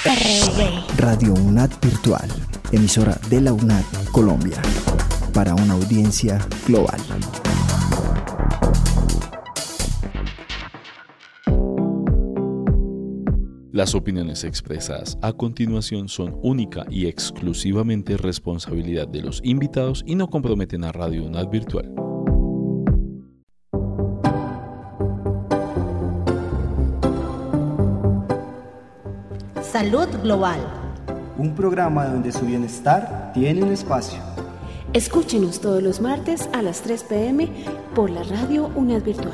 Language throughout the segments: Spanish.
Radio UNAD Virtual, emisora de la UNAD Colombia, para una audiencia global. Las opiniones expresadas a continuación son única y exclusivamente responsabilidad de los invitados y no comprometen a Radio UNAD Virtual. Salud Global. Un programa donde su bienestar tiene un espacio. Escúchenos todos los martes a las 3 p.m. por la Radio UNAD Virtual.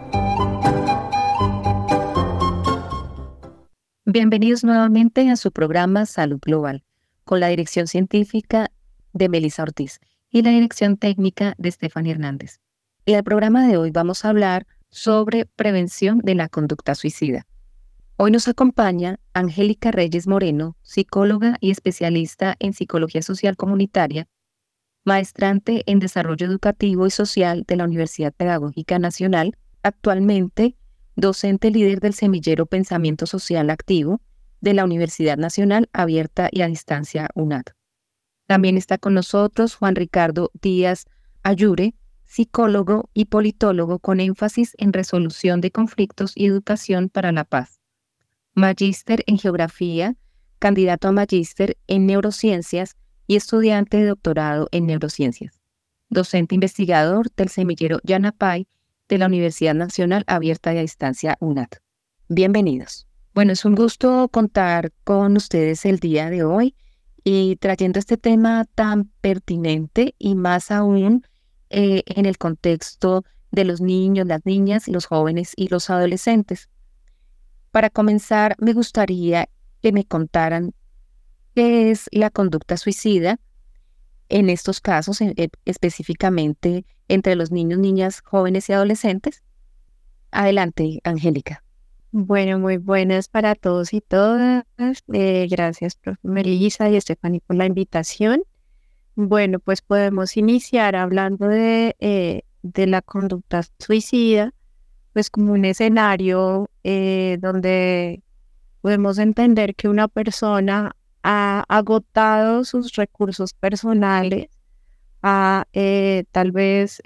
Bienvenidos nuevamente a su programa Salud Global, con la dirección científica de Melissa Ortiz y la dirección técnica de Stephanie Hernández. En el programa de hoy vamos a hablar sobre prevención de la conducta suicida. Hoy nos acompaña Angélica Reyes Moreno, psicóloga y especialista en psicología social comunitaria, maestrante en desarrollo educativo y social de la Universidad Pedagógica Nacional, actualmente docente líder del semillero Pensamiento Social Activo de la Universidad Nacional Abierta y a Distancia UNAD. También está con nosotros Juan Ricardo Díaz Ayure, psicólogo y politólogo con énfasis en resolución de conflictos y educación para la paz. Magíster en Geografía, candidato a Magíster en Neurociencias y estudiante de doctorado en Neurociencias. Docente investigador del semillero Yanapay de la Universidad Nacional Abierta y a Distancia UNAD. Bienvenidos. Bueno, es un gusto contar con ustedes el día de hoy y trayendo este tema tan pertinente y más aún en el contexto de los niños, las niñas, los jóvenes y los adolescentes. Para comenzar, me gustaría que me contaran qué es la conducta suicida en estos casos, específicamente entre los niños, niñas, jóvenes y adolescentes. Adelante, Angélica. Bueno, muy buenas para todos y todas. Gracias, profe Melissa y Stephanie, por la invitación. Bueno, pues podemos iniciar hablando de la conducta suicida, pues como un escenario donde podemos entender que una persona ha agotado sus recursos personales, ha tal vez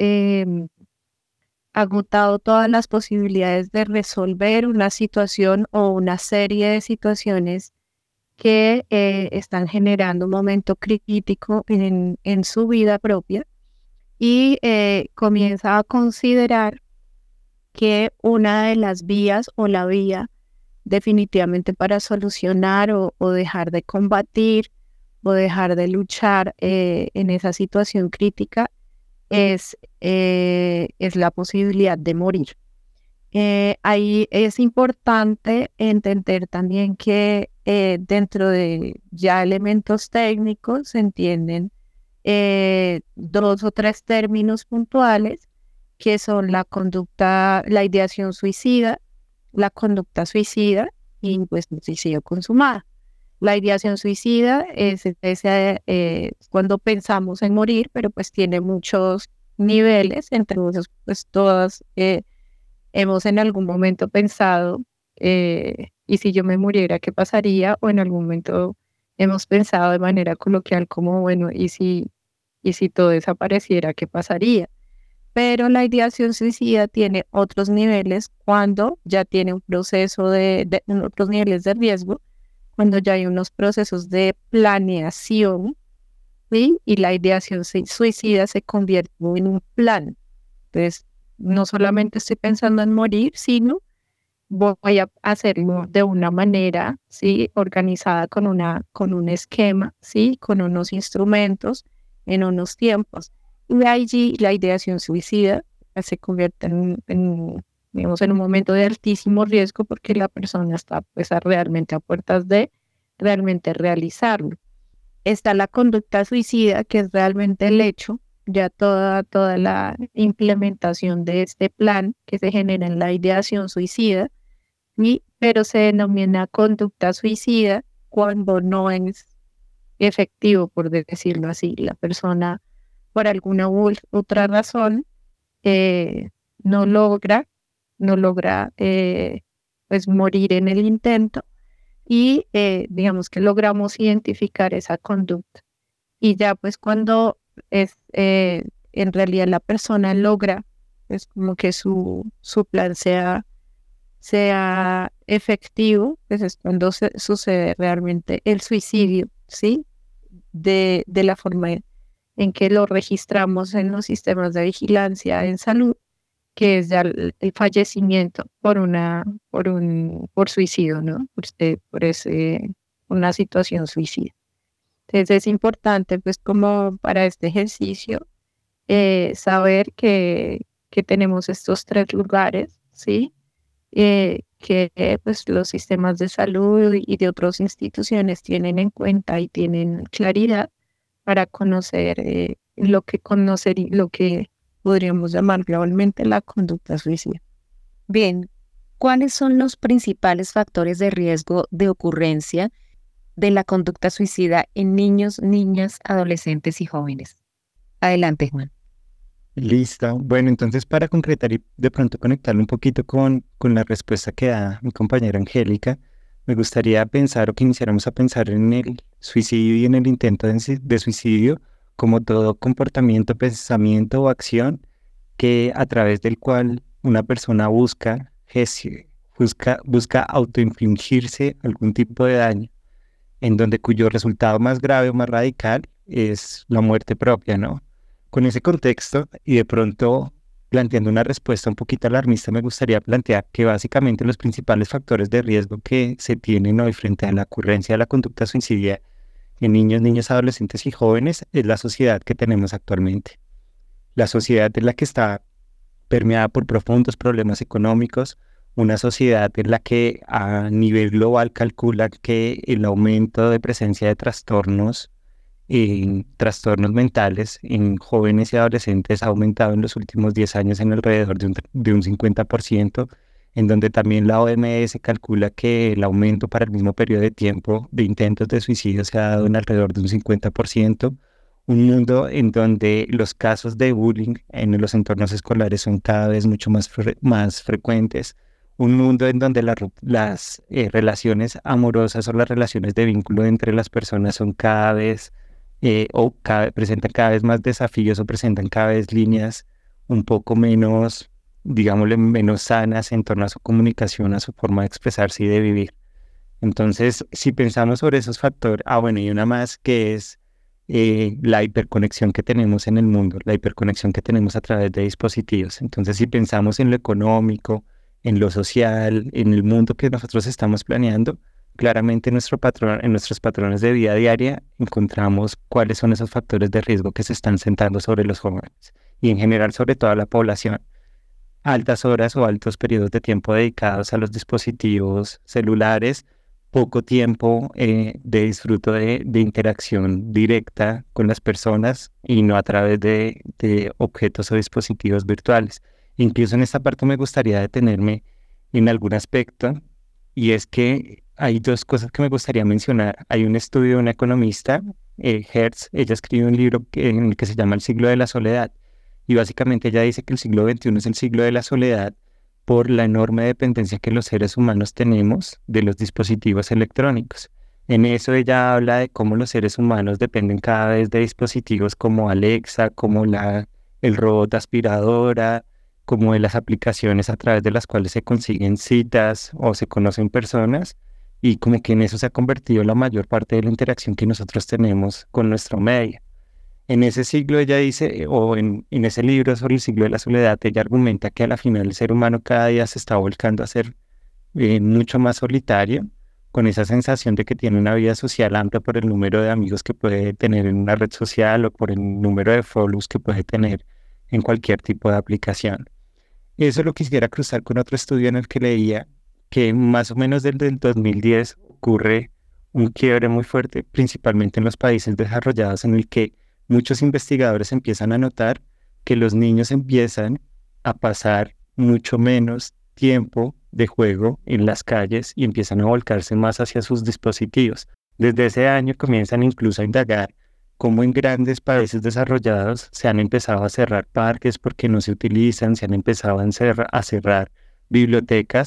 agotado todas las posibilidades de resolver una situación o una serie de situaciones que están generando un momento crítico en su vida propia y comienza a considerar que una de las vías o la vía definitivamente para solucionar o dejar de combatir o dejar de luchar en esa situación crítica es la posibilidad de morir. Ahí es importante entender también que dentro de ya elementos técnicos se entienden 2 o 3 términos puntuales que son la conducta, la ideación suicida, la conducta suicida y pues el suicidio consumado. La ideación suicida es cuando pensamos en morir, pero pues tiene muchos niveles, entre ellos pues todas hemos en algún momento pensado y si yo me muriera, ¿qué pasaría? O en algún momento hemos pensado de manera coloquial como bueno, ¿y si todo desapareciera, qué pasaría? Pero la ideación suicida tiene otros niveles cuando ya tiene un proceso de otros niveles de riesgo, cuando ya hay unos procesos de planeación, ¿sí? Y la ideación suicida se convierte en un plan. Entonces, no solamente estoy pensando en morir, sino voy a hacerlo de una manera, ¿sí? Organizada con un esquema, ¿sí? Con unos instrumentos, en unos tiempos. Y allí la ideación suicida se convierte digamos, en un momento de altísimo riesgo porque la persona está pues realmente a puertas de realmente realizarlo. Está la conducta suicida, que es realmente el hecho, ya toda la implementación de este plan que se genera en la ideación suicida, pero se denomina conducta suicida cuando no es efectivo, por decirlo así. La persona por alguna otra razón no logra pues morir en el intento, y digamos que logramos identificar esa conducta. Y ya pues cuando en realidad la persona logra pues como que su plan sea efectivo, pues es cuando sucede realmente el suicidio, ¿sí? De la forma en que lo registramos en los sistemas de vigilancia en salud, que es ya el fallecimiento por suicidio, ¿no? Una situación suicida. Entonces es importante, pues, como para este ejercicio, saber que tenemos estos 3 lugares, ¿sí? Que pues los sistemas de salud y de otras instituciones tienen en cuenta y tienen claridad para conocer lo que podríamos llamar globalmente la conducta suicida. Bien, ¿cuáles son los principales factores de riesgo de ocurrencia de la conducta suicida en niños, niñas, adolescentes y jóvenes? Adelante, Juan. Listo. Bueno, entonces para concretar y de pronto conectarlo un poquito con la respuesta que da mi compañera Angélica, me gustaría pensar o que iniciáramos a pensar en el suicidio y en el intento de suicidio como todo comportamiento, pensamiento o acción que a través del cual una persona busca autoinfligirse algún tipo de daño, en donde cuyo resultado más grave o más radical es la muerte propia, ¿no? Con ese contexto y de pronto planteando una respuesta un poquito alarmista, me gustaría plantear que básicamente los principales factores de riesgo que se tienen hoy frente a la ocurrencia de la conducta suicida en niños, niñas, adolescentes y jóvenes es la sociedad que tenemos actualmente. La sociedad es la que está permeada por profundos problemas económicos, una sociedad en la que a nivel global calcula que el aumento de presencia de trastornos mentales en jóvenes y adolescentes ha aumentado en los últimos 10 años en alrededor de un 50%, en donde también la OMS calcula que el aumento para el mismo periodo de tiempo de intentos de suicidio se ha dado en alrededor de un 50%, un mundo en donde los casos de bullying en los entornos escolares son cada vez mucho más frecuentes, un mundo en donde las relaciones amorosas o las relaciones de vínculo entre las personas son cada vez presentan cada vez más desafíos o presentan cada vez líneas un poco menos, digámosle, menos sanas en torno a su comunicación, a su forma de expresarse y de vivir. Entonces, si pensamos sobre esos factores, bueno, y una más que es la hiperconexión que tenemos en el mundo, la hiperconexión que tenemos a través de dispositivos. Entonces, si pensamos en lo económico, en lo social, en el mundo que nosotros estamos planeando, claramente en nuestros patrones de vida diaria encontramos cuáles son esos factores de riesgo que se están sentando sobre los jóvenes y en general sobre toda la población. Altas horas o altos periodos de tiempo dedicados a los dispositivos celulares, poco tiempo de disfruto de interacción directa con las personas y no a través de objetos o dispositivos virtuales. Incluso en esta parte me gustaría detenerme en algún aspecto, y es que hay 2 cosas que me gustaría mencionar. Hay un estudio de una economista, Hertz, ella escribe un libro en el que se llama El siglo de la soledad, y básicamente ella dice que el siglo XXI es el siglo de la soledad por la enorme dependencia que los seres humanos tenemos de los dispositivos electrónicos. En eso ella habla de cómo los seres humanos dependen cada vez de dispositivos como Alexa, como el robot aspiradora, como de las aplicaciones a través de las cuales se consiguen citas o se conocen personas, y como que en eso se ha convertido la mayor parte de la interacción que nosotros tenemos con nuestro medio. En ese siglo ella dice, o en ese libro sobre el siglo de la soledad, ella argumenta que a la final el ser humano cada día se está volcando a ser mucho más solitario, con esa sensación de que tiene una vida social amplia por el número de amigos que puede tener en una red social o por el número de follows que puede tener en cualquier tipo de aplicación. Eso lo quisiera cruzar con otro estudio en el que leía que más o menos desde el 2010 ocurre un quiebre muy fuerte, principalmente en los países desarrollados, en el que muchos investigadores empiezan a notar que los niños empiezan a pasar mucho menos tiempo de juego en las calles y empiezan a volcarse más hacia sus dispositivos. Desde ese año comienzan incluso a indagar cómo en grandes países desarrollados se han empezado a cerrar parques porque no se utilizan, se han empezado a cerrar bibliotecas,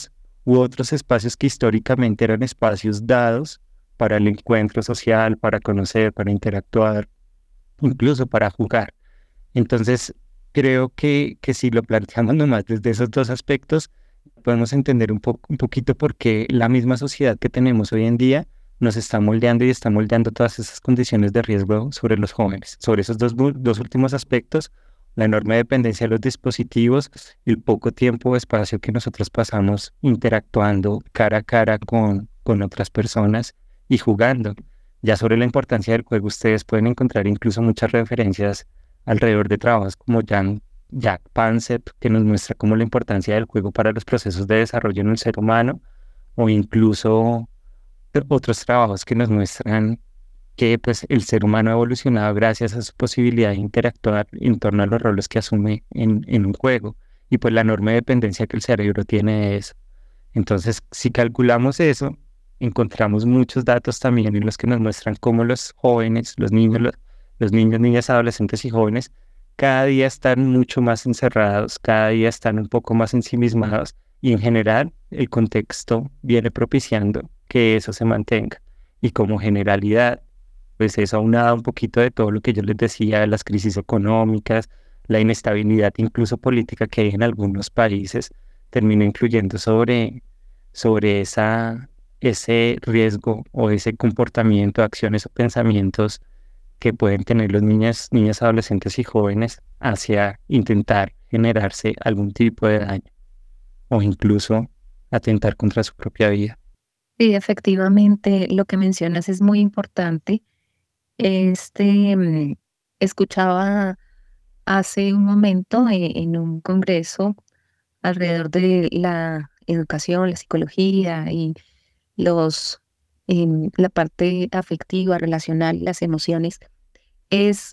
u otros espacios que históricamente eran espacios dados para el encuentro social, para conocer, para interactuar, incluso para jugar. Entonces, creo que si lo planteamos nomás desde esos dos aspectos, podemos entender un poquito por qué la misma sociedad que tenemos hoy en día nos está moldeando y está moldeando todas esas condiciones de riesgo sobre los jóvenes. Sobre esos dos últimos aspectos, la enorme dependencia de los dispositivos, el poco tiempo o espacio que nosotros pasamos interactuando cara a cara con otras personas y jugando. Ya sobre la importancia del juego, ustedes pueden encontrar incluso muchas referencias alrededor de trabajos como Jack Pansep, que nos muestra cómo la importancia del juego para los procesos de desarrollo en el ser humano, o incluso otros trabajos que nos muestran que pues, el ser humano ha evolucionado gracias a su posibilidad de interactuar en torno a los roles que asume en un juego, y pues la enorme dependencia que el cerebro tiene de eso. Entonces, si calculamos eso, encontramos muchos datos también en los que nos muestran cómo los jóvenes, los niños, niñas, adolescentes y jóvenes, cada día están mucho más encerrados, cada día están un poco más ensimismados, y en general el contexto viene propiciando que eso se mantenga. Y como generalidad, pues eso aunado un poquito de todo lo que yo les decía, de las crisis económicas, la inestabilidad incluso política que hay en algunos países, termina influyendo sobre ese riesgo o ese comportamiento, acciones o pensamientos que pueden tener los niñas, adolescentes y jóvenes hacia intentar generarse algún tipo de daño o incluso atentar contra su propia vida. Sí, efectivamente, lo que mencionas es muy importante. Escuchaba hace un momento en un congreso alrededor de la educación, la psicología y la parte afectiva, relacional, las emociones, es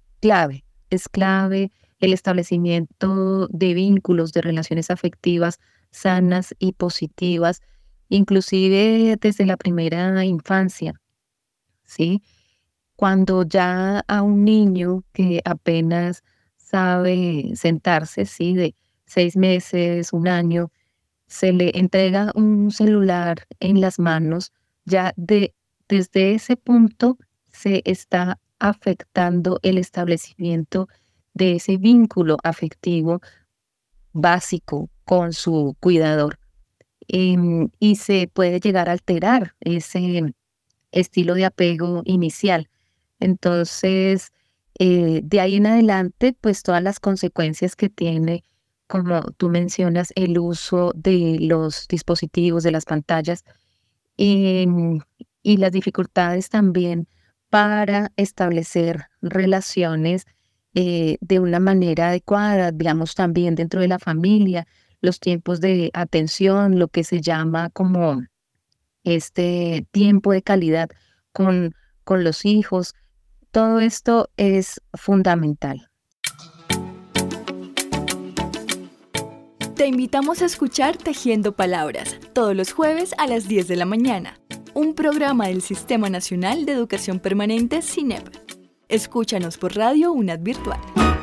clave el establecimiento de vínculos, de relaciones afectivas sanas y positivas, inclusive desde la primera infancia, ¿sí? Cuando ya a un niño que apenas sabe sentarse, ¿sí? De 6 meses, 1 año, se le entrega un celular en las manos, ya desde ese punto se está afectando el establecimiento de ese vínculo afectivo básico con su cuidador. Y se puede llegar a alterar ese estilo de apego inicial. Entonces, de ahí en adelante, pues todas las consecuencias que tiene, como tú mencionas, el uso de los dispositivos, de las pantallas, y las dificultades también para establecer relaciones de una manera adecuada, digamos también dentro de la familia, los tiempos de atención, lo que se llama como este tiempo de calidad con los hijos. Todo esto es fundamental. Te invitamos a escuchar Tejiendo Palabras, todos los jueves a las 10 de la mañana, un programa del Sistema Nacional de Educación Permanente SINEP. Escúchanos por Radio UNAD Virtual.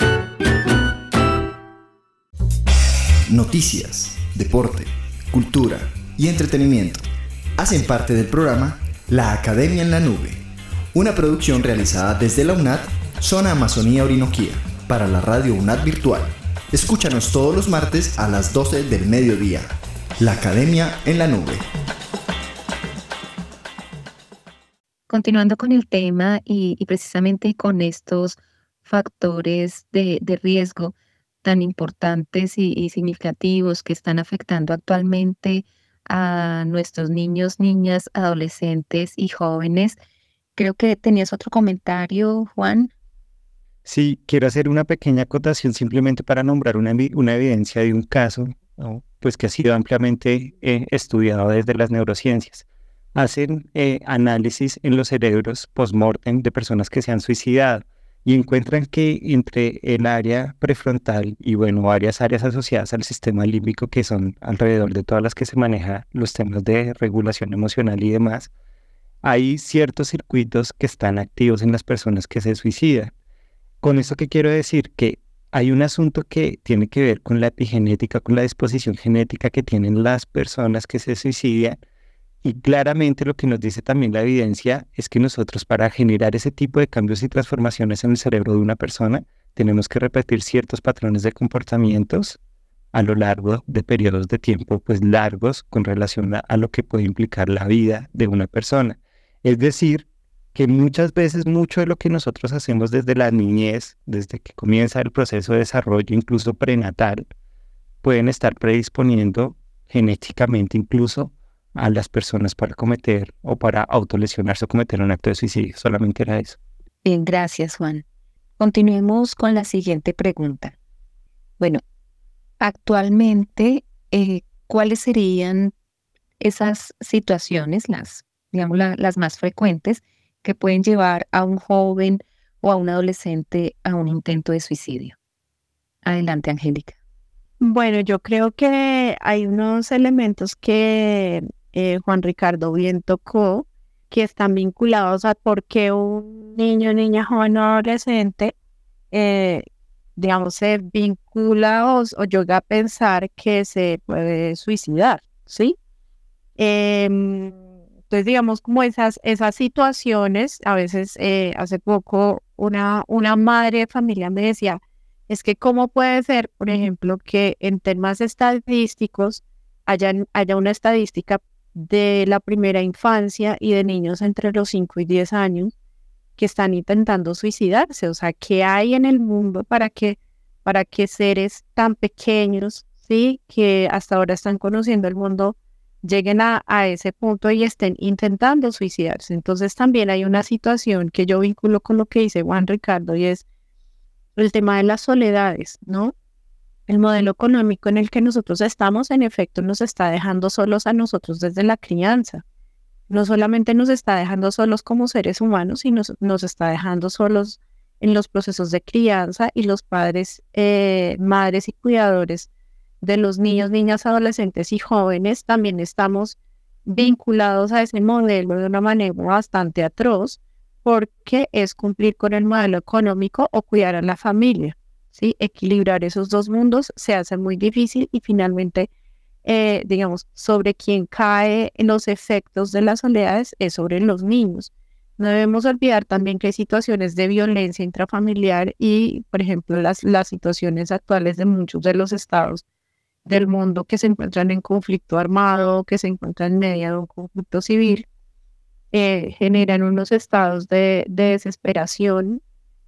Noticias, deporte, cultura y entretenimiento hacen parte del programa La Academia en la Nube, una producción realizada desde la UNAD, Zona Amazonía Orinoquía, para la Radio UNAD Virtual. Escúchanos todos los martes a las 12 del mediodía. La Academia en la Nube. Continuando con el tema y precisamente con estos factores de riesgo tan importantes y significativos que están afectando actualmente a nuestros niños, niñas, adolescentes y jóvenes. Creo que tenías otro comentario, Juan. Sí, quiero hacer una pequeña acotación simplemente para nombrar una evidencia de un caso, ¿no? Pues que ha sido ampliamente estudiado desde las neurociencias. Hacen análisis en los cerebros post-mortem de personas que se han suicidado y encuentran que entre el área prefrontal y varias áreas asociadas al sistema límbico, que son alrededor de todas las que se manejan los temas de regulación emocional y demás, hay ciertos circuitos que están activos en las personas que se suicidan. Con esto, ¿qué quiero decir? Que hay un asunto que tiene que ver con la epigenética, con la disposición genética que tienen las personas que se suicidan. Y claramente lo que nos dice también la evidencia es que nosotros, para generar ese tipo de cambios y transformaciones en el cerebro de una persona, tenemos que repetir ciertos patrones de comportamientos a lo largo de periodos de tiempo pues largos con relación a lo que puede implicar la vida de una persona. Es decir, que muchas veces mucho de lo que nosotros hacemos desde la niñez, desde que comienza el proceso de desarrollo, incluso prenatal, pueden estar predisponiendo genéticamente incluso a las personas para cometer o para autolesionarse o cometer un acto de suicidio. Solamente era eso. Bien, gracias, Juan. Continuemos con la siguiente pregunta. Bueno, actualmente, ¿cuáles serían esas situaciones, las más frecuentes, que pueden llevar a un joven o a un adolescente a un intento de suicidio? Adelante, Angélica. Bueno, yo creo que hay unos elementos que Juan Ricardo bien tocó, que están vinculados a por qué un niño, niña, joven o adolescente, digamos, se vincula o llega a pensar que se puede suicidar, ¿sí? Entonces, digamos, como esas situaciones, a veces hace poco una madre de familia me decía, es que cómo puede ser, por ejemplo, que en temas estadísticos haya una estadística de la primera infancia y de niños entre los 5 y 10 años que están intentando suicidarse. O sea, ¿qué hay en el mundo para que seres tan pequeños, ¿sí?, que hasta ahora están conociendo el mundo, lleguen a ese punto y estén intentando suicidarse? Entonces también hay una situación que yo vinculo con lo que dice Juan Ricardo, y es el tema de las soledades, ¿no? El modelo económico en el que nosotros estamos, en efecto, nos está dejando solos a nosotros desde la crianza. No solamente nos está dejando solos como seres humanos, sino nos está dejando solos en los procesos de crianza, y los padres, madres y cuidadores de los niños, niñas, adolescentes y jóvenes también estamos vinculados a ese modelo de una manera bastante atroz, porque es cumplir con el modelo económico o cuidar a la familia, ¿sí? Equilibrar esos dos mundos se hace muy difícil, y finalmente, digamos, sobre quien cae los efectos de las soledades es sobre los niños. No debemos olvidar también que hay situaciones de violencia intrafamiliar y, por ejemplo, las situaciones actuales de muchos de los estados del mundo que se encuentran en conflicto armado, que se encuentran en medio de un conflicto civil, generan unos estados de desesperación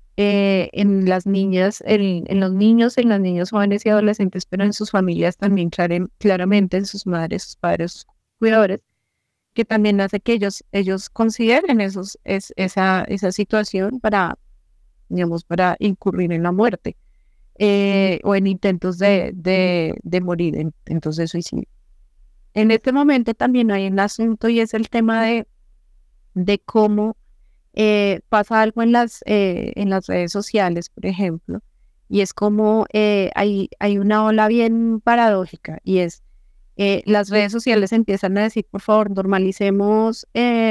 en las niñas, en los niños, en las niñas jóvenes y adolescentes, pero en sus familias también, claramente en sus madres, sus padres, sus cuidadores, que también hace que ellos consideren esa situación para, digamos, para incurrir en la muerte o en intentos de morir, en intentos de suicidio. En este momento también hay un asunto, y es el tema de cómo pasa algo en las redes sociales, por ejemplo, y es como hay una ola bien paradójica, y es las redes sociales empiezan a decir, por favor, normalicemos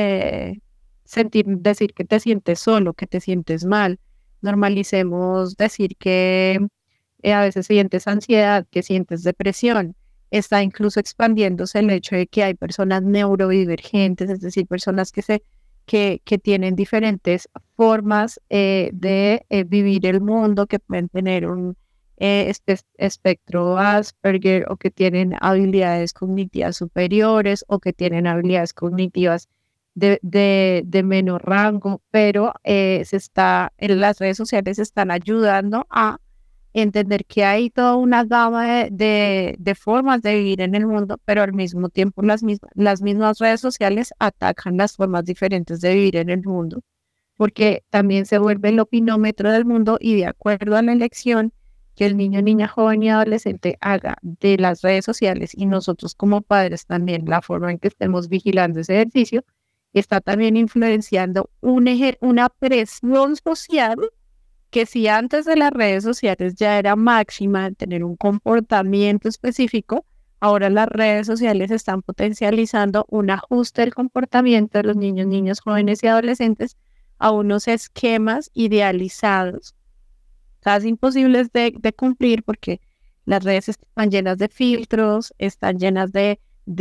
decir que te sientes solo, que te sientes mal, normalicemos decir que a veces sientes ansiedad, que sientes depresión. Está incluso expandiéndose el hecho de que hay personas neurodivergentes, es decir, personas que tienen diferentes formas de vivir el mundo, que pueden tener un espectro Asperger, o que tienen habilidades cognitivas superiores, o que tienen habilidades cognitivas de menor rango, pero en las redes sociales se están ayudando a entender que hay toda una gama de formas de vivir en el mundo, pero al mismo tiempo las mismas redes sociales atacan las formas diferentes de vivir en el mundo, porque también se vuelve el opinómetro del mundo, y de acuerdo a la elección que el niño, niña, joven y adolescente haga de las redes sociales, y nosotros como padres también, la forma en que estemos vigilando ese ejercicio, está también influenciando una presión social que, si antes de las redes sociales ya era máxima tener un comportamiento específico, ahora las redes sociales están potencializando un ajuste del comportamiento de los niños, niñas, jóvenes y adolescentes a unos esquemas idealizados casi imposibles de cumplir porque las redes están llenas de filtros, están llenas de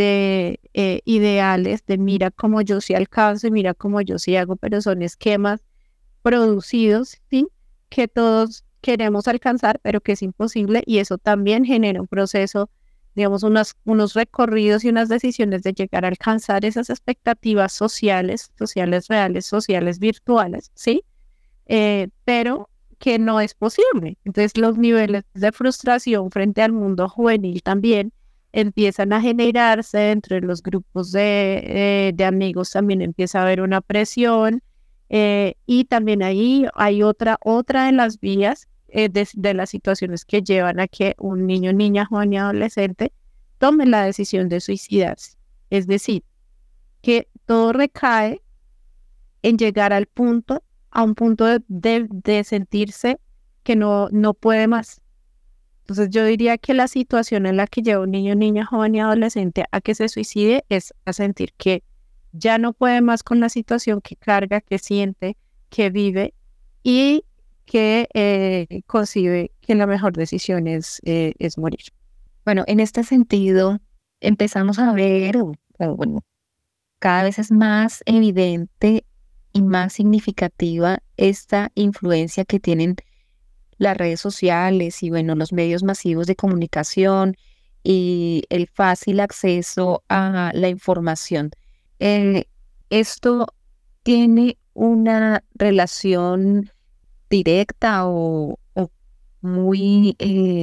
ideales, de mira cómo yo sí alcanzo y mira cómo yo sí hago, pero son esquemas producidos, ¿sí? Que todos queremos alcanzar, pero que es imposible, y eso también genera un proceso, digamos, unos recorridos y unas decisiones de llegar a alcanzar esas expectativas sociales reales, sociales virtuales, ¿sí? Pero que no es posible. Entonces los niveles de frustración frente al mundo juvenil también empiezan a generarse entre los grupos de amigos, también empieza a haber una presión, y también ahí hay otra de las vías de las situaciones que llevan a que un niño, niña, joven y adolescente tome la decisión de suicidarse. Es decir, que todo recae en llegar a un punto de sentirse que no puede más. Entonces yo diría que la situación en la que lleva un niño, niña, joven y adolescente a que se suicide es a sentir que ya no puede más con la situación que carga, que siente, que vive, y que concibe que la mejor decisión es morir. Bueno, en este sentido, empezamos a ver, bueno, cada vez es más evidente y más significativa esta influencia que tienen las redes sociales y, bueno, los medios masivos de comunicación y el fácil acceso a la información. Esto tiene una relación directa o muy,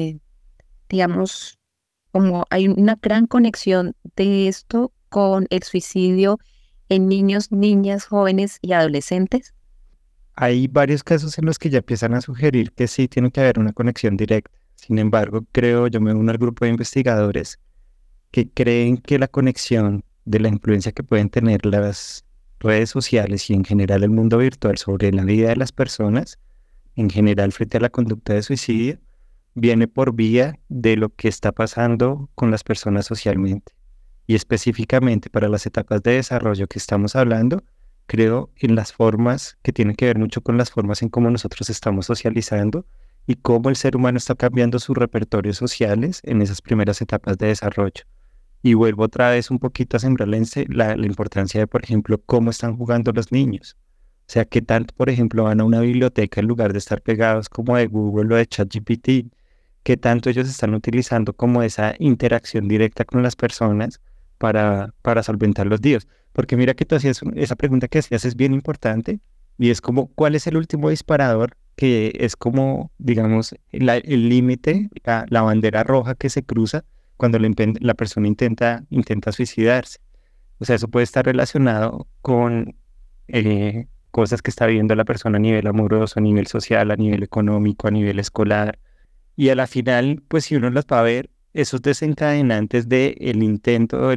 digamos, como hay una gran conexión de esto con el suicidio en niños, niñas, jóvenes y adolescentes. Hay varios casos en los que ya empiezan a sugerir que sí tiene que haber una conexión directa. Sin embargo, yo me uno al grupo de investigadores que creen que la conexión de la influencia que pueden tener las redes sociales y en general el mundo virtual sobre la vida de las personas, en general frente a la conducta de suicidio, viene por vía de lo que está pasando con las personas socialmente. Y específicamente para las etapas de desarrollo que estamos hablando, creo en las formas que tienen que ver mucho con las formas en cómo nosotros estamos socializando y cómo el ser humano está cambiando sus repertorios sociales en esas primeras etapas de desarrollo. Y vuelvo otra vez un poquito a sembrar la importancia de, por ejemplo, cómo están jugando los niños. O sea, qué tanto, por ejemplo, van a una biblioteca en lugar de estar pegados como de Google o de ChatGPT, qué tanto ellos están utilizando como esa interacción directa con las personas para solventar los líos. Porque mira que tú hacías, esa pregunta que hacías es bien importante, y es como, ¿cuál es el último disparador? Que es como, digamos, el límite, la bandera roja que se cruza cuando la persona intenta suicidarse. O sea, eso puede estar relacionado con cosas que está viviendo la persona a nivel amoroso, a nivel social, a nivel económico, a nivel escolar. Y a la final, pues si uno las va a ver, esos desencadenantes del intento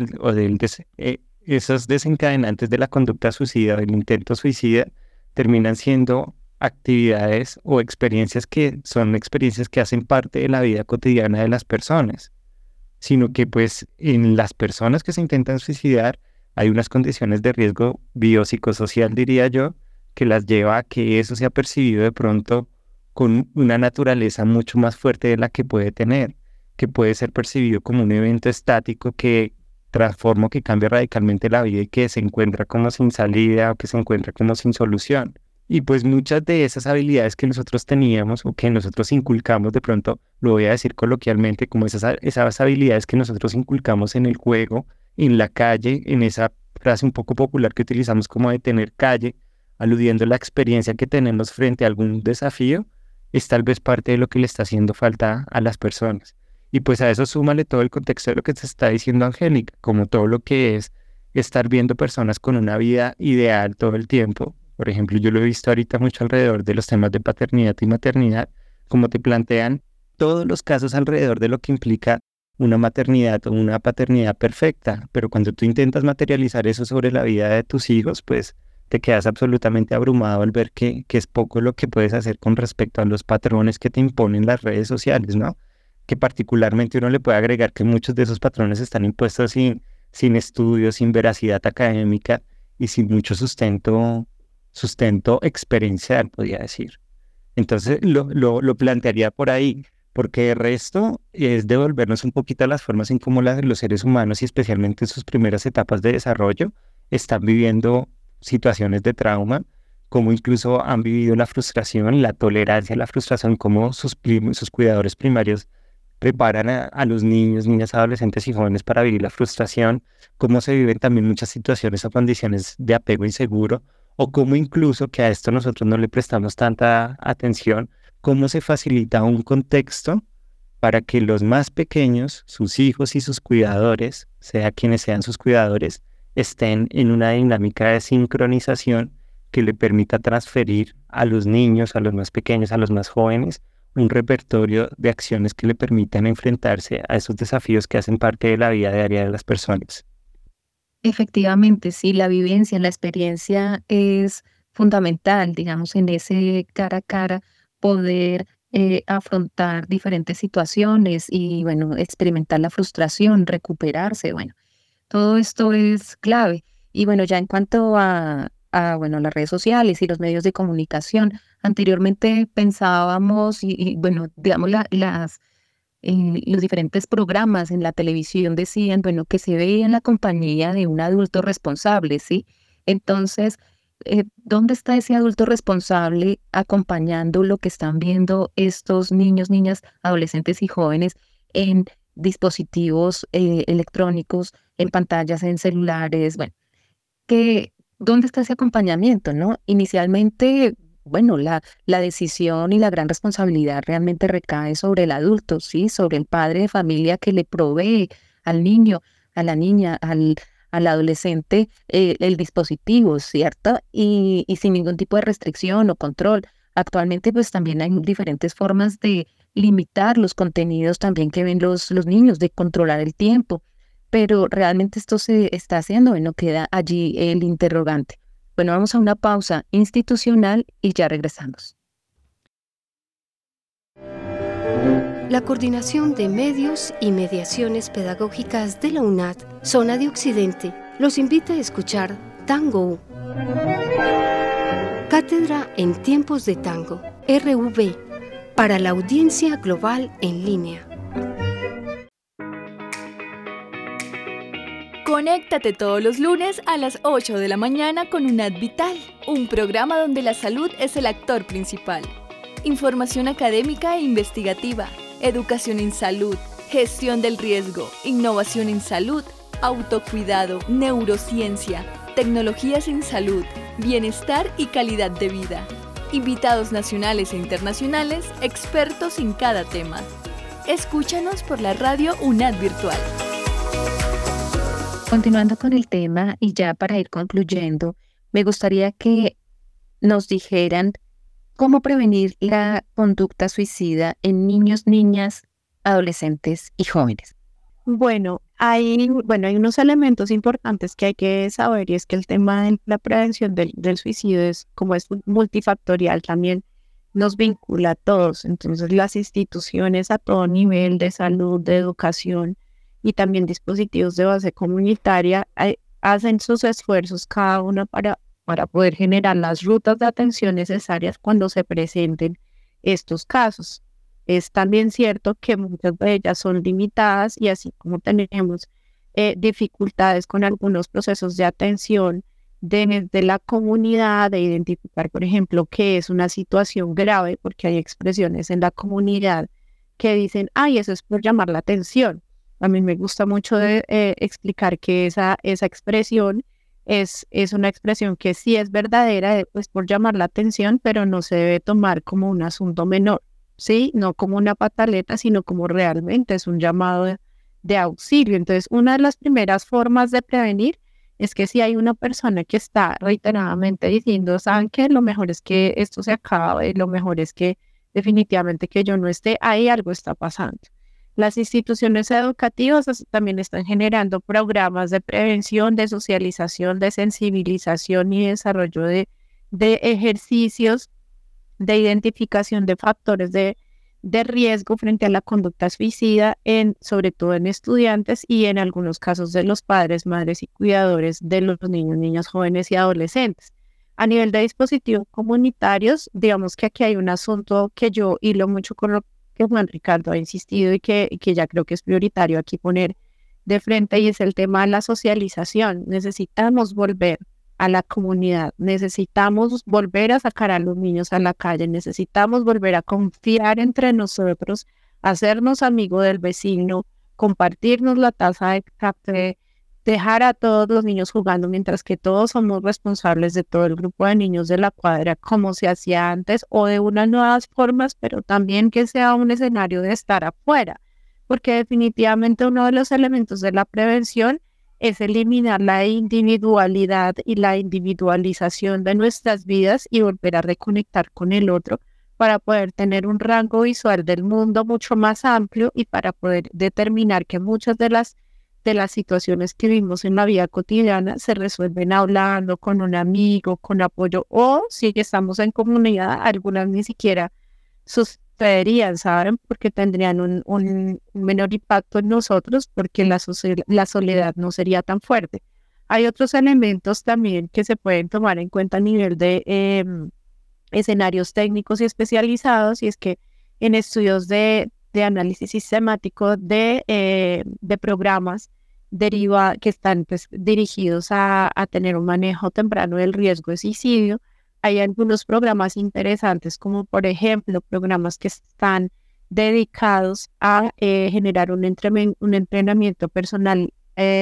esos desencadenantes de la conducta suicida, del intento suicida, terminan siendo actividades o experiencias que son experiencias que hacen parte de la vida cotidiana de las personas, sino que pues en las personas que se intentan suicidar hay unas condiciones de riesgo biopsicosocial, diría yo, que las lleva a que eso sea percibido de pronto con una naturaleza mucho más fuerte de la que puede tener, que puede ser percibido como un evento estático que transforma, que cambia radicalmente la vida y que se encuentra como sin salida o que se encuentra como sin solución. Y pues muchas de esas habilidades que nosotros teníamos o que nosotros inculcamos, de pronto lo voy a decir coloquialmente, como esas habilidades que nosotros inculcamos en el juego, en la calle, en esa frase un poco popular que utilizamos como de tener calle, aludiendo a la experiencia que tenemos frente a algún desafío, es tal vez parte de lo que le está haciendo falta a las personas. Y pues a eso súmale todo el contexto de lo que te está diciendo Angélica, como todo lo que es estar viendo personas con una vida ideal todo el tiempo. Por ejemplo, yo lo he visto ahorita mucho alrededor de los temas de paternidad y maternidad, como te plantean todos los casos alrededor de lo que implica una maternidad o una paternidad perfecta, pero cuando tú intentas materializar eso sobre la vida de tus hijos, pues te quedas absolutamente abrumado al ver que es poco lo que puedes hacer con respecto a los patrones que te imponen las redes sociales, ¿no? Que particularmente uno le puede agregar que muchos de esos patrones están impuestos sin estudios, sin veracidad académica y sin mucho sustento experiencial, podría decir. Entonces lo plantearía por ahí, porque el resto es devolvernos un poquito a las formas en cómo los seres humanos, y especialmente en sus primeras etapas de desarrollo, están viviendo situaciones de trauma, cómo incluso han vivido la frustración, la tolerancia a la frustración, cómo sus cuidadores primarios preparan a los niños, niñas, adolescentes y jóvenes para vivir la frustración, cómo se viven también muchas situaciones o condiciones de apego inseguro, o cómo incluso, que a esto nosotros no le prestamos tanta atención, cómo se facilita un contexto para que los más pequeños, sus hijos y sus cuidadores, sea quienes sean sus cuidadores, estén en una dinámica de sincronización que le permita transferir a los niños, a los más pequeños, a los más jóvenes, un repertorio de acciones que le permitan enfrentarse a esos desafíos que hacen parte de la vida diaria de las personas. Efectivamente, sí, la vivencia, la experiencia es fundamental, digamos, en ese cara a cara, poder afrontar diferentes situaciones y, bueno, experimentar la frustración, recuperarse, bueno, todo esto es clave. Y bueno, ya en cuanto bueno, las redes sociales y los medios de comunicación, anteriormente pensábamos bueno, digamos, los diferentes programas en la televisión decían, bueno, que se veía en la compañía de un adulto responsable, ¿sí? Entonces, ¿dónde está ese adulto responsable acompañando lo que están viendo estos niños, niñas, adolescentes y jóvenes en dispositivos electrónicos, en pantallas, en celulares? Bueno, ¿dónde está ese acompañamiento, no? Inicialmente, bueno, la decisión y la gran responsabilidad realmente recae sobre el adulto, ¿sí? Sobre el padre de familia que le provee al niño, a la niña, al adolescente el dispositivo, ¿cierto? Y sin ningún tipo de restricción o control. Actualmente, pues también hay diferentes formas de limitar los contenidos también que ven los niños, de controlar el tiempo. Pero realmente esto se está haciendo, bueno, queda allí el interrogante. Bueno, vamos a una pausa institucional y ya regresamos. La Coordinación de Medios y Mediaciones Pedagógicas de la UNAD, Zona de Occidente, los invita a escuchar Tango. Cátedra en Tiempos de Tango, RV, para la audiencia global en línea. Conéctate todos los lunes a las 8 de la mañana con UNAD Vital, un programa donde la salud es el actor principal. Información académica e investigativa, educación en salud, gestión del riesgo, innovación en salud, autocuidado, neurociencia, tecnologías en salud, bienestar y calidad de vida. Invitados nacionales e internacionales, expertos en cada tema. Escúchanos por la radio UNAD Virtual. Continuando con el tema y ya para ir concluyendo, me gustaría que nos dijeran cómo prevenir la conducta suicida en niños, niñas, adolescentes y jóvenes. Bueno, hay unos elementos importantes que hay que saber, y es que el tema de la prevención del suicidio es multifactorial, también nos vincula a todos. Entonces, las instituciones a todo nivel de salud, de educación y también dispositivos de base comunitaria hacen sus esfuerzos cada uno para poder generar las rutas de atención necesarias cuando se presenten estos casos. Es también cierto que muchas de ellas son limitadas, y así como tenemos dificultades con algunos procesos de atención de la comunidad, de identificar, por ejemplo, qué es una situación grave, porque hay expresiones en la comunidad que dicen, ay, eso es por llamar la atención. A mí me gusta mucho explicar que esa expresión es una expresión que sí es verdadera, pues por llamar la atención, pero no se debe tomar como un asunto menor, ¿sí? No como una pataleta, sino como realmente es un llamado de auxilio. Entonces, una de las primeras formas de prevenir es que si hay una persona que está reiteradamente diciendo, ¿saben qué? Lo mejor es que esto se acabe, lo mejor es que definitivamente que yo no esté ahí, algo está pasando. Las instituciones educativas también están generando programas de prevención, de socialización, de sensibilización y desarrollo de ejercicios de identificación de factores de riesgo frente a la conducta suicida, sobre todo en estudiantes y en algunos casos de los padres, madres y cuidadores de los niños, niñas, jóvenes y adolescentes. A nivel de dispositivos comunitarios, digamos que aquí hay un asunto que yo hilo mucho con lo que Juan Ricardo ha insistido y que ya creo que es prioritario aquí poner de frente, y es el tema de la socialización. Necesitamos volver a la comunidad, necesitamos volver a sacar a los niños a la calle, necesitamos volver a confiar entre nosotros, hacernos amigos del vecino, compartirnos la taza de café, dejar a todos los niños jugando mientras que todos somos responsables de todo el grupo de niños de la cuadra, como se hacía antes, o de unas nuevas formas, pero también que sea un escenario de estar afuera, porque definitivamente uno de los elementos de la prevención es eliminar la individualidad y la individualización de nuestras vidas y volver a reconectar con el otro para poder tener un rango visual del mundo mucho más amplio y para poder determinar que muchas de las situaciones que vivimos en la vida cotidiana se resuelven hablando con un amigo, con apoyo, o si estamos en comunidad, algunas ni siquiera sucederían, ¿saben? Porque tendrían un menor impacto en nosotros, porque la soledad no sería tan fuerte. Hay otros elementos también que se pueden tomar en cuenta a nivel de escenarios técnicos y especializados, y es que en estudios de análisis sistemático de programas que están pues, dirigidos a tener un manejo temprano del riesgo de suicidio. Hay algunos programas interesantes, como por ejemplo programas que están dedicados a generar un entrenamiento personal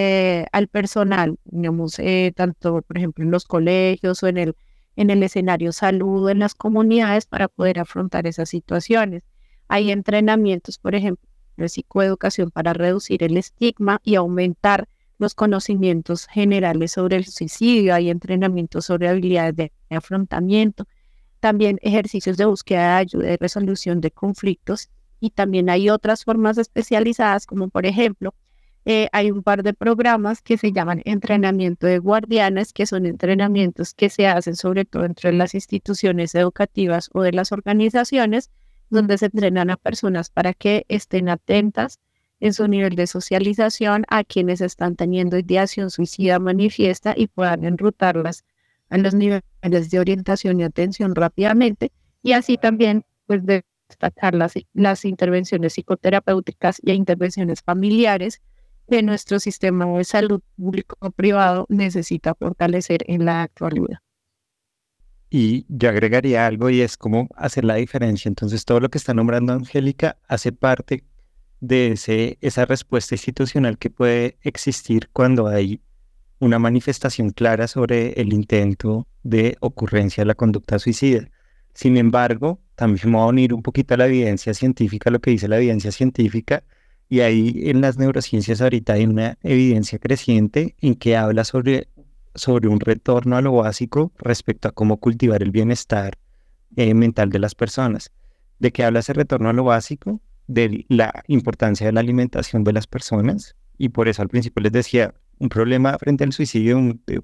al personal, digamos, tanto por ejemplo en los colegios o en el escenario salud, en las comunidades, para poder afrontar esas situaciones. Hay entrenamientos, por ejemplo, de psicoeducación para reducir el estigma y aumentar los conocimientos generales sobre el suicidio. Hay entrenamientos sobre habilidades de afrontamiento, también ejercicios de búsqueda de ayuda y resolución de conflictos, y también hay otras formas especializadas, como por ejemplo, hay un par de programas que se llaman entrenamiento de guardianes, que son entrenamientos que se hacen sobre todo entre las instituciones educativas o de las organizaciones, donde se entrenan a personas para que estén atentas en su nivel de socialización a quienes están teniendo ideación suicida manifiesta y puedan enrutarlas a los niveles de orientación y atención rápidamente, y así también pues destacar las intervenciones psicoterapéuticas y intervenciones familiares que nuestro sistema de salud público o privado necesita fortalecer en la actualidad. Y yo agregaría algo, y es cómo hacer la diferencia. Entonces, todo lo que está nombrando Angélica hace parte de esa respuesta institucional que puede existir cuando hay una manifestación clara sobre el intento de ocurrencia de la conducta suicida. Sin embargo, también me voy a unir un poquito a la evidencia científica, lo que dice la evidencia científica, y ahí en las neurociencias ahorita hay una evidencia creciente en que habla sobre un retorno a lo básico respecto a cómo cultivar el bienestar mental de las personas. ¿De qué habla ese retorno a lo básico? De la importancia de la alimentación de las personas, y por eso al principio les decía, un problema frente al suicidio,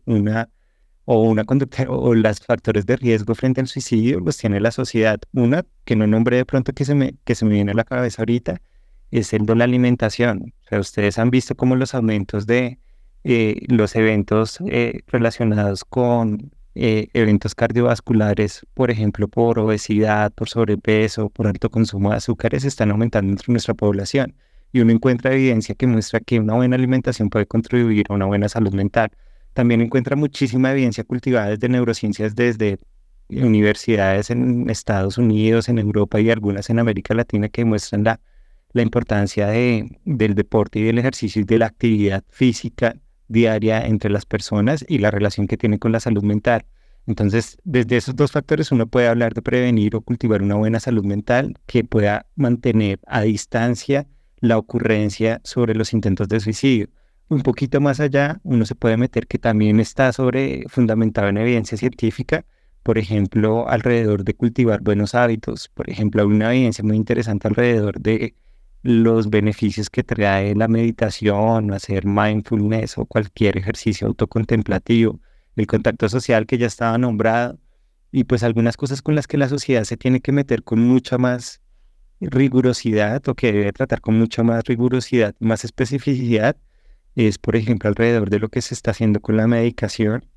una conducta o los factores de riesgo frente al suicidio los tiene la sociedad. Una que no nombré de pronto que se me viene a la cabeza ahorita es el de la alimentación. O sea, ustedes han visto cómo los aumentos de los eventos relacionados con eventos cardiovasculares, por ejemplo, por obesidad, por sobrepeso, por alto consumo de azúcares, están aumentando entre nuestra población. Y uno encuentra evidencia que muestra que una buena alimentación puede contribuir a una buena salud mental. También encuentra muchísima evidencia cultivada desde neurociencias, desde universidades en Estados Unidos, en Europa y algunas en América Latina, que muestran la importancia del deporte y del ejercicio y de la actividad física diaria entre las personas y la relación que tiene con la salud mental. Entonces, desde esos dos factores uno puede hablar de prevenir o cultivar una buena salud mental que pueda mantener a distancia la ocurrencia sobre los intentos de suicidio. Un poquito más allá, uno se puede meter que también está fundamentado en evidencia científica, por ejemplo, alrededor de cultivar buenos hábitos. Por ejemplo, hay una evidencia muy interesante alrededor de los beneficios que trae la meditación, hacer mindfulness o cualquier ejercicio autocontemplativo, el contacto social que ya estaba nombrado, y pues algunas cosas con las que la sociedad se tiene que meter con mucha más rigurosidad, o que debe tratar con mucha más rigurosidad, más especificidad, es por ejemplo alrededor de lo que se está haciendo con la medicación,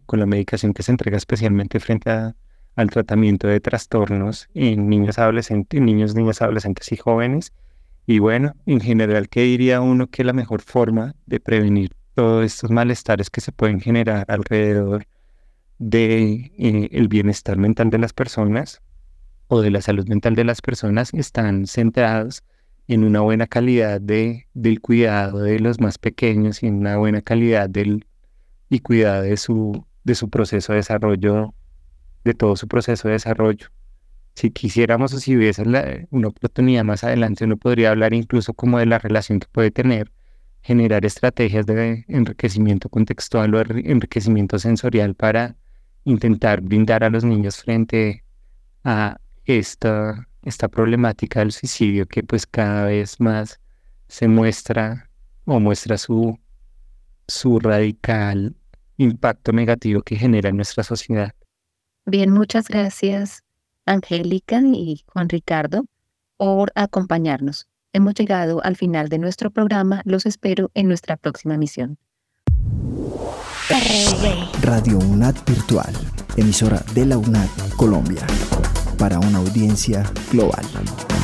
la medicación que se entrega especialmente frente al tratamiento de trastornos en niños, niñas, adolescentes y jóvenes. Y bueno, en general, ¿qué diría uno que la mejor forma de prevenir todos estos malestares que se pueden generar alrededor de el bienestar mental de las personas o de la salud mental de las personas están centrados en una buena calidad del cuidado de los más pequeños y en una buena calidad y cuidado de su proceso de desarrollo, de todo su proceso de desarrollo? Si quisiéramos o si hubiese una oportunidad más adelante, uno podría hablar incluso como de la relación que puede generar estrategias de enriquecimiento contextual o enriquecimiento sensorial para intentar brindar a los niños frente a esta problemática del suicidio que pues cada vez más se muestra su radical impacto negativo que genera en nuestra sociedad. Bien, muchas gracias Angélica y Juan Ricardo por acompañarnos. Hemos llegado al final de nuestro programa. Los espero en nuestra próxima misión. Radio UNAD Virtual, emisora de la UNAD Colombia, para una audiencia global.